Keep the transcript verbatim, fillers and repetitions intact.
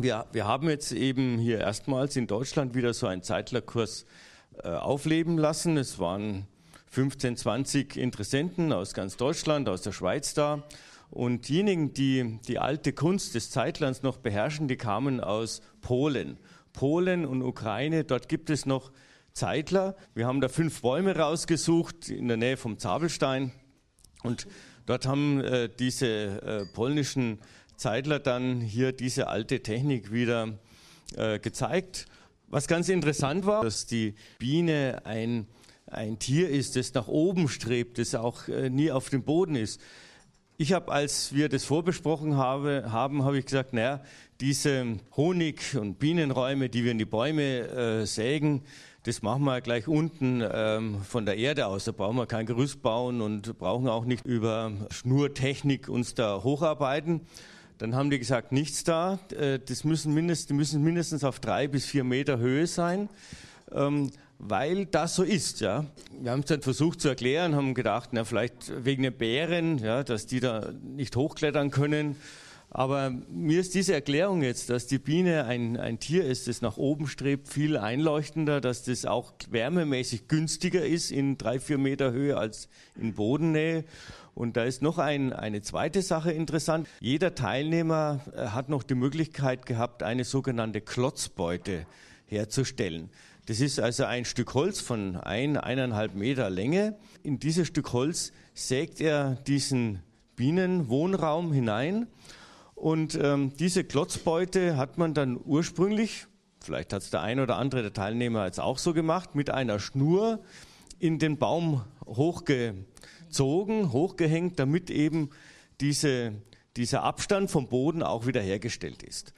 Wir, wir haben jetzt eben hier erstmals in Deutschland wieder so einen Zeitlerkurs äh, aufleben lassen. Es waren fünfzehn, zwanzig Interessenten aus ganz Deutschland, aus der Schweiz da. Und diejenigen, die die alte Kunst des Zeitlerns noch beherrschen, die kamen aus Polen. Polen und Ukraine, dort gibt es noch Zeitler. Wir haben da fünf Bäume rausgesucht in der Nähe vom Zabelstein. Und dort haben äh, diese äh, polnischen Zeitler dann hier diese alte Technik wieder äh, gezeigt. Was ganz interessant war, dass die Biene ein, ein Tier ist, das nach oben strebt, das auch äh, nie auf dem Boden ist. Ich habe, als wir das vorbesprochen habe, haben, habe ich gesagt, naja, diese Honig- und Bienenräume, die wir in die Bäume äh, sägen, das machen wir gleich unten ähm, von der Erde aus. Da brauchen wir kein Gerüst bauen und brauchen auch nicht über Schnurtechnik uns da hocharbeiten. Dann haben die gesagt, nichts da. Äh, das müssen mindestens, die müssen mindestens auf drei bis vier Meter Höhe sein. Ähm, weil das so ist, ja. Wir haben es dann versucht zu erklären, haben gedacht, na vielleicht wegen den Bären, ja, dass die da nicht hochklettern können. Aber mir ist diese Erklärung jetzt, dass die Biene ein, ein Tier ist, das nach oben strebt, viel einleuchtender, dass das auch wärmemäßig günstiger ist in drei, vier Meter Höhe als in Bodennähe. Und da ist noch ein, eine zweite Sache interessant. Jeder Teilnehmer hat noch die Möglichkeit gehabt, eine sogenannte Klotzbeute herzustellen. Das ist also ein Stück Holz von ein, eineinhalb Meter Länge. In dieses Stück Holz sägt er diesen Bienenwohnraum hinein. Und ähm, diese Klotzbeute hat man dann ursprünglich, vielleicht hat es der ein oder andere der Teilnehmer jetzt auch so gemacht, mit einer Schnur in den Baum hochgezogen, hochgehängt, damit eben diese, dieser Abstand vom Boden auch wieder hergestellt ist.